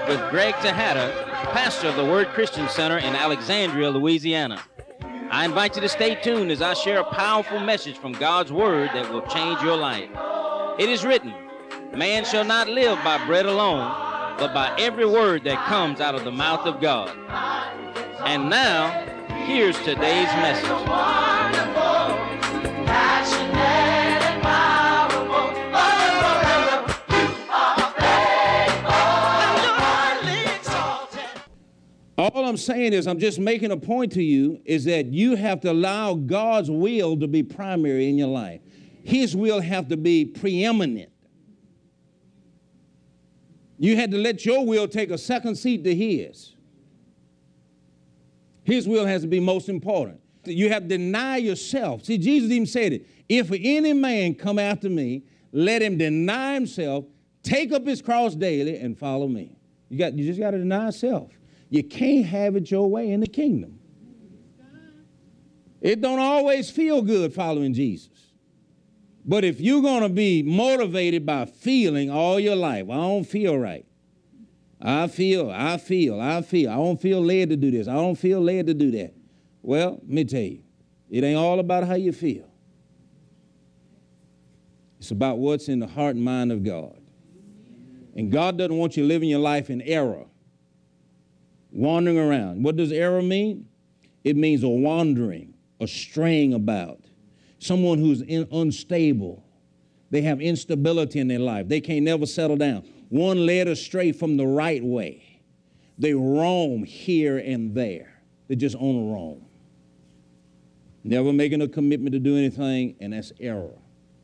Word with Greg Tejada, pastor of the Word Christian Center in Alexandria, Louisiana. I invite you to stay tuned as I share a powerful message from God's Word that will change your life. It is written, man shall not live by bread alone, but by every word that comes out of the mouth of God. And now, here's today's message. All I'm saying is I'm just making a point to you is that you have to allow God's will to be primary in your life. His will have to be preeminent. You had to let your will take a second seat to his. His will has to be most important. You have to deny yourself. See, Jesus even said it. If any man come after me, let him deny himself, take up his cross daily, and follow me. You just got to deny yourself. You can't have it your way in the kingdom. It don't always feel good following Jesus. But if you're going to be motivated by feeling all your life, I don't feel right. I don't feel led to do this. I don't feel led to do that. Well, let me tell you, it ain't all about how you feel. It's about what's in the heart and mind of God. And God doesn't want you living your life in error, wandering around. What does error mean? It means a wandering, a straying about. Someone who's unstable. They have instability in their life. They can't never settle down. One led astray from the right way. They roam here and there. They're just on a roam. Never making a commitment to do anything, and that's error.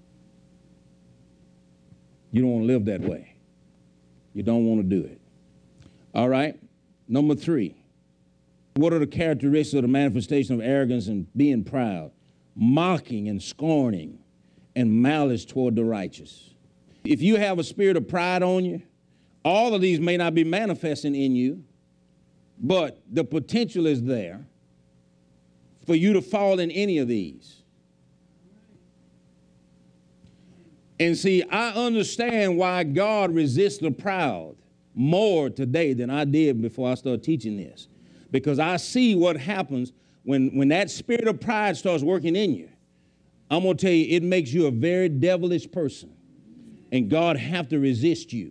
You don't want to live that way. You don't want to do it. All right? Number 3. What are the characteristics of the manifestation of arrogance and being proud? Mocking and scorning and malice toward the righteous. If you have a spirit of pride on you, all of these may not be manifesting in you, but the potential is there for you to fall in any of these. And see, I understand why God resists the proud more today than I did before I started teaching this. Because I see what happens when that spirit of pride starts working in you. I'm going to tell you, it makes you a very devilish person. And God have to resist you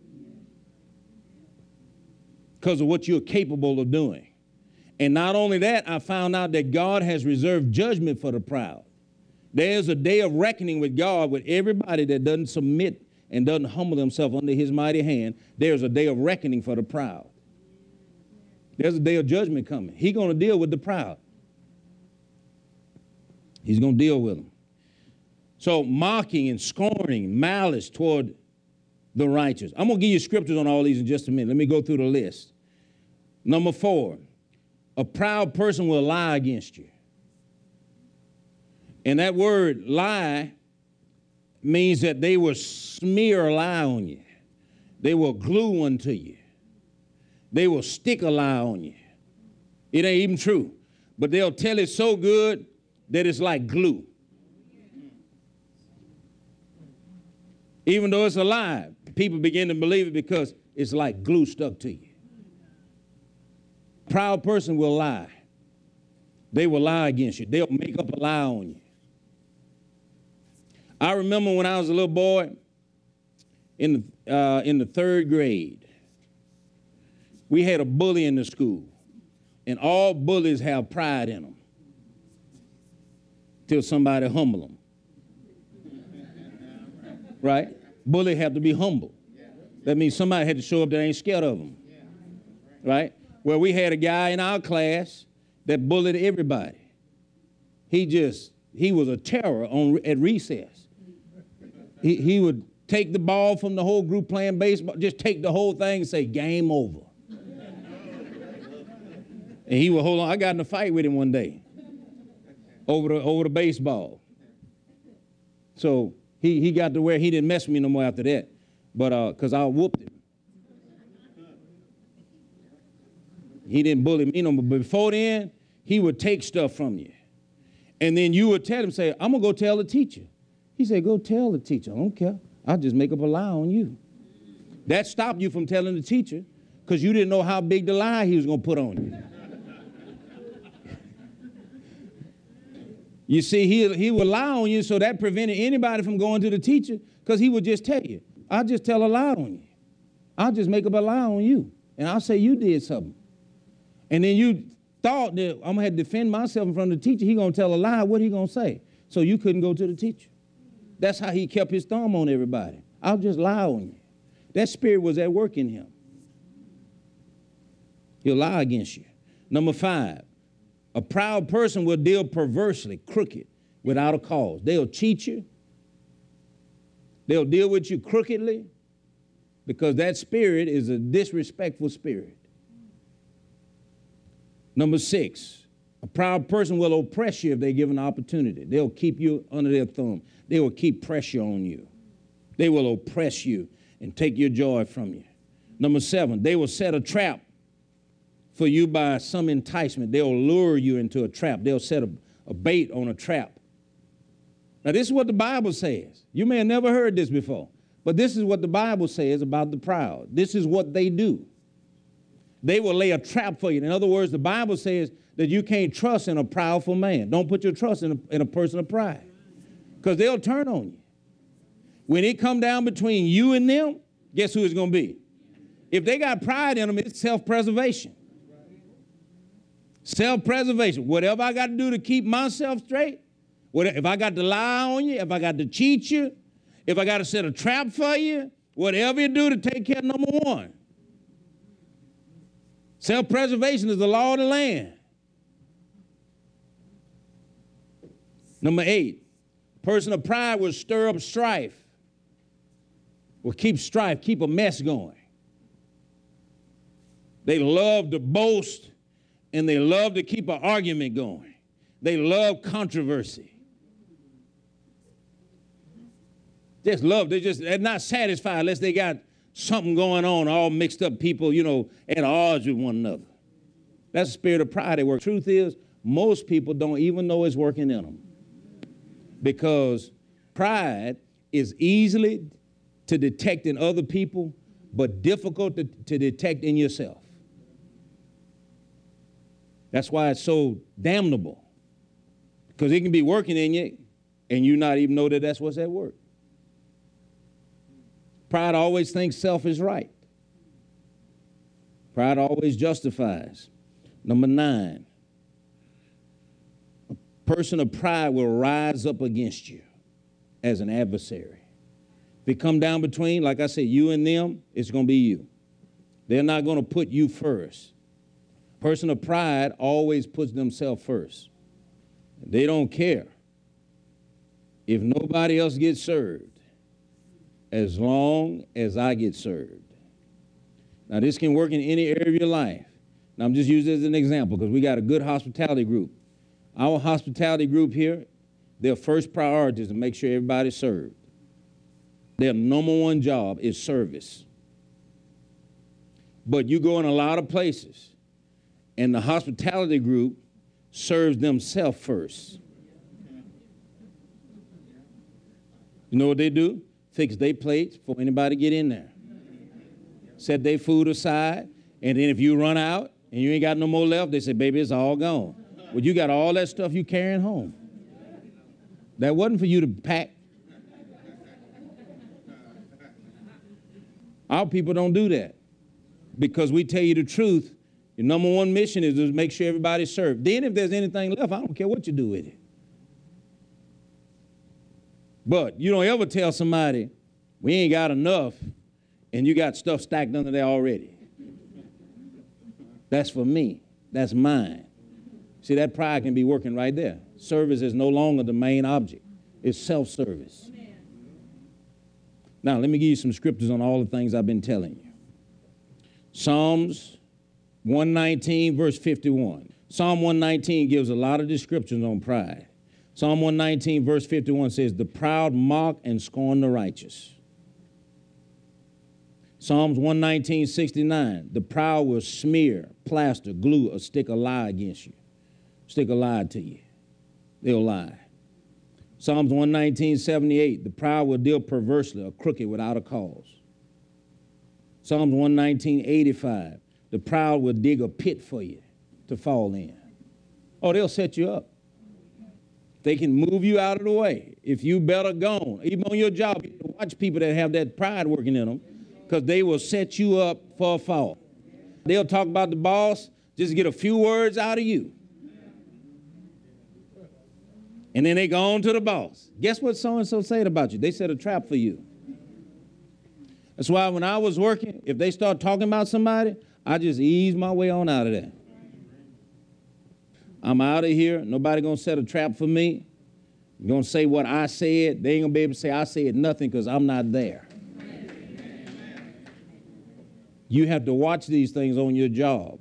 because of what you're capable of doing. And not only that, I found out that God has reserved judgment for the proud. There's a day of reckoning with God with everybody that doesn't submit and doesn't humble themselves under his mighty hand. There's a day of reckoning for the proud. There's a day of judgment coming. He's going to deal with the proud. He's going to deal with them. So mocking and scorning, malice toward the righteous. I'm going to give you scriptures on all these in just a minute. Let me go through the list. Number 4, a proud person will lie against you. And that word lie means that they will smear a lie on you. They will glue one to you. They will stick a lie on you. It ain't even true. But they'll tell it so good that it's like glue. Even though it's a lie, people begin to believe it because it's like glue stuck to you. Proud person will lie. They will lie against you. They'll make up a lie on you. I remember when I was a little boy in the 3rd grade, we had a bully in the school, and all bullies have pride in them till somebody humble them. Right? Bully have to be humble. That means somebody had to show up that ain't scared of them. Right? Well, we had a guy in our class that bullied everybody. He was a terror at recess. He would take the ball from the whole group playing baseball, just take the whole thing and say, game over. And he would hold on. I got in a fight with him one day over the baseball. So he got to where he didn't mess with me no more after that, but because I whooped him. He didn't bully me no more. But before then, he would take stuff from you. And then you would tell him, say, I'm going to go tell the teacher. He said, go tell the teacher. I don't care. I'll just make up a lie on you. That stopped you from telling the teacher because you didn't know how big the lie he was going to put on you. You see, he would lie on you, so that prevented anybody from going to the teacher, because he would just tell you, I'll just tell a lie on you. I'll just make up a lie on you, and I'll say you did something. And then you thought that I'm going to have to defend myself in front of the teacher. He's going to tell a lie. What he going to say? So you couldn't go to the teacher. That's how he kept his thumb on everybody. I'll just lie on you. That spirit was at work in him. He'll lie against you. Number 5, a proud person will deal perversely, crooked, without a cause. They'll cheat you. They'll deal with you crookedly, because that spirit is a disrespectful spirit. Number 6, a proud person will oppress you if they give an opportunity. They'll keep you under their thumb. They will keep pressure on you. They will oppress you and take your joy from you. Number 7, they will set a trap for you by some enticement. They'll lure you into a trap. They'll set a bait on a trap. Now, this is what the Bible says. You may have never heard this before, but this is what the Bible says about the proud. This is what they do. They will lay a trap for you. In other words, the Bible says that you can't trust in a proudful man. Don't put your trust in a person of pride, because they'll turn on you. When it come down between you and them, guess who it's going to be? If they got pride in them, it's self-preservation. Self-preservation. Whatever I got to do to keep myself straight, if I got to lie on you, if I got to cheat you, if I got to set a trap for you, whatever you do to take care of number 1. Self-preservation is the law of the land. Number 8, person of pride will stir up strife, will keep strife, keep a mess going. They love to boast, and they love to keep an argument going. They love controversy. They're not satisfied unless they got something going on, all mixed up people, at odds with one another. That's the spirit of pride at work. Truth is, most people don't even know it's working in them, because pride is easily to detect in other people, but difficult to detect in yourself. That's why it's so damnable, because it can be working in you and you not even know that that's what's at work. Pride always thinks self is right. Pride always justifies. Number 9, a person of pride will rise up against you as an adversary. If it come down between, like I said, you and them, it's going to be you. They're not going to put you first. Person of pride always puts themselves first. They don't care if nobody else gets served, as long as I get served. Now, this can work in any area of your life. Now, I'm just using it as an example because we got a good hospitality group. Our hospitality group here, their first priority is to make sure everybody's served. Their number 1 job is service. But you go in a lot of places, and the hospitality group serves themselves first. You know what they do? Fix their plates before anybody get in there. Set their food aside, and then if you run out and you ain't got no more left, they say, baby, it's all gone. Well, you got all that stuff you carrying home. That wasn't for you to pack. Our people don't do that, because we tell you the truth. Your number 1 mission is to make sure everybody's served. Then if there's anything left, I don't care what you do with it. But you don't ever tell somebody, we ain't got enough, and you got stuff stacked under there already. That's for me. That's mine. See, that pride can be working right there. Service is no longer the main object. It's self-service. Now, let me give you some scriptures on all the things I've been telling you. Psalms 119, verse 51. Psalm 119 gives a lot of descriptions on pride. Psalm 119, verse 51 says, the proud mock and scorn the righteous. Psalms 119, 69, the proud will smear, plaster, glue, or stick a lie against you. Stick a lie to you. They'll lie. Psalms 119, 78, the proud will deal perversely or crooked without a cause. Psalms 119, 85, the proud will dig a pit for you to fall in. Oh, they'll set you up. They can move you out of the way. If you better gone, even on your job, you watch people that have that pride working in them, because they will set you up for a fall. They'll talk about the boss, just get a few words out of you. And then they go on to the boss. Guess what so-and-so said about you? They set a trap for you. That's why when I was working, if they start talking about somebody, I just ease my way on out of that. I'm out of here. Nobody going to set a trap for me. Going to say what I said. They ain't going to be able to say I said nothing because I'm not there. You have to watch these things on your job.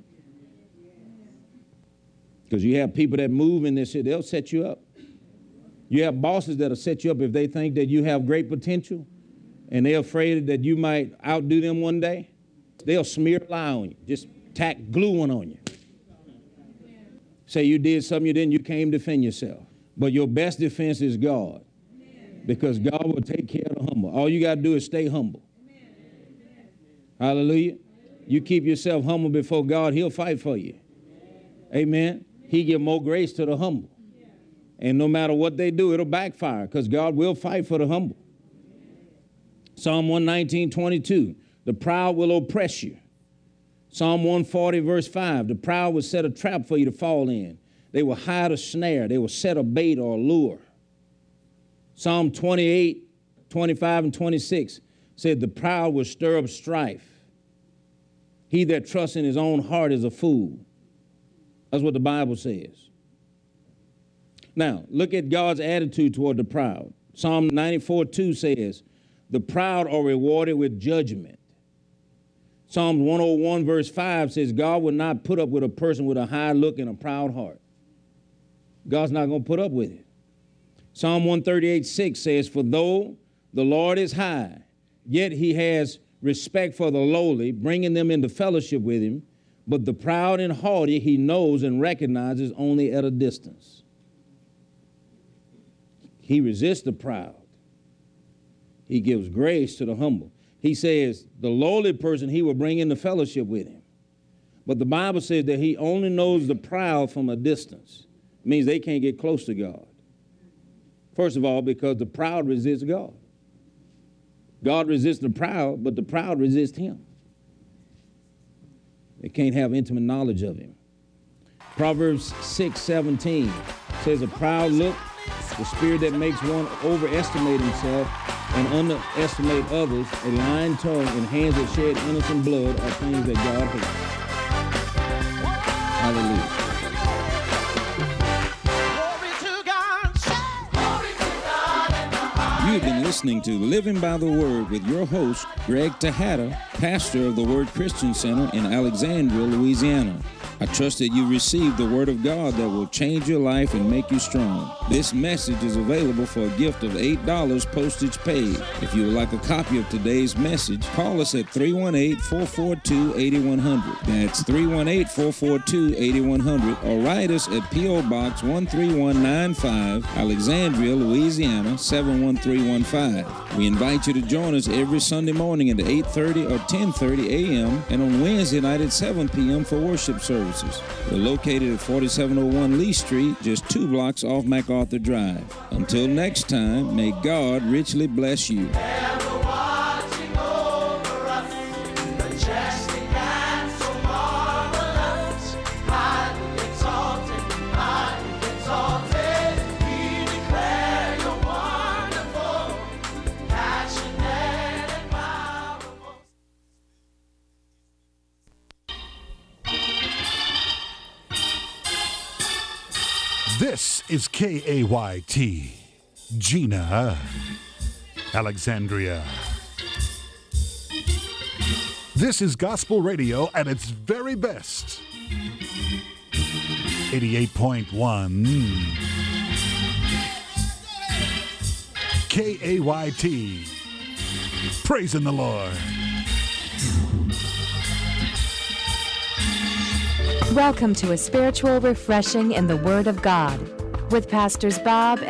Because you have people that move in this shit, they'll set you up. You have bosses that'll set you up if they think that you have great potential and they're afraid that you might outdo them one day. They'll smear a lie on you, just tack glue one on you. Say you did something you didn't, you can't defend yourself. But your best defense is God, because God will take care of the humble. All you got to do is stay humble. Hallelujah. You keep yourself humble before God, he'll fight for you. Amen. He give more grace to the humble. And no matter what they do, it'll backfire, because God will fight for the humble. Psalm 119:22, the proud will oppress you. Psalm 140, verse 5, the proud will set a trap for you to fall in. They will hide a snare. They will set a bait or a lure. Psalm 28, 25, and 26 said the proud will stir up strife. He that trusts in his own heart is a fool. That's what the Bible says. Now, look at God's attitude toward the proud. Psalm 94:2 says, the proud are rewarded with judgment. Psalm 101 verse 5 says, God will not put up with a person with a high look and a proud heart. God's not going to put up with it. Psalm 138:6 says, for though the Lord is high, yet he has respect for the lowly, bringing them into fellowship with him. But the proud and haughty he knows and recognizes only at a distance. He resists the proud. He gives grace to the humble. He says the lowly person he will bring into fellowship with him. But the Bible says that he only knows the proud from a distance. It means they can't get close to God. First of all, because the proud resist God. God resists the proud, but the proud resist him. They can't have intimate knowledge of him. Proverbs 6:17 says a proud look, the spirit that makes one overestimate himself and underestimate others, a lying tongue and hands that shed innocent blood are things that God hates. Hallelujah. You've been listening to Living by the Word with your host, Greg Tejada, pastor of the Word Christian Center in Alexandria, Louisiana. I trust that you received the Word of God that will change your life and make you strong. This message is available for a gift of $8 postage paid. If you would like a copy of today's message, call us at 318-442-8100. That's 318-442-8100, or write us at P.O. Box 13195, Alexandria, Louisiana 71315. We invite you to join us every Sunday morning at 8:30 or 10:30 a.m. and on Wednesday night at 7 p.m. for worship service. We're located at 4701 Lee Street, just 2 blocks off MacArthur Drive. Until next time, may God richly bless you. This is KAYT, Gina, Alexandria. This is gospel radio at its very best. 88.1 KAYT, praising the Lord. Welcome to a spiritual refreshing in the Word of God with Pastors Bob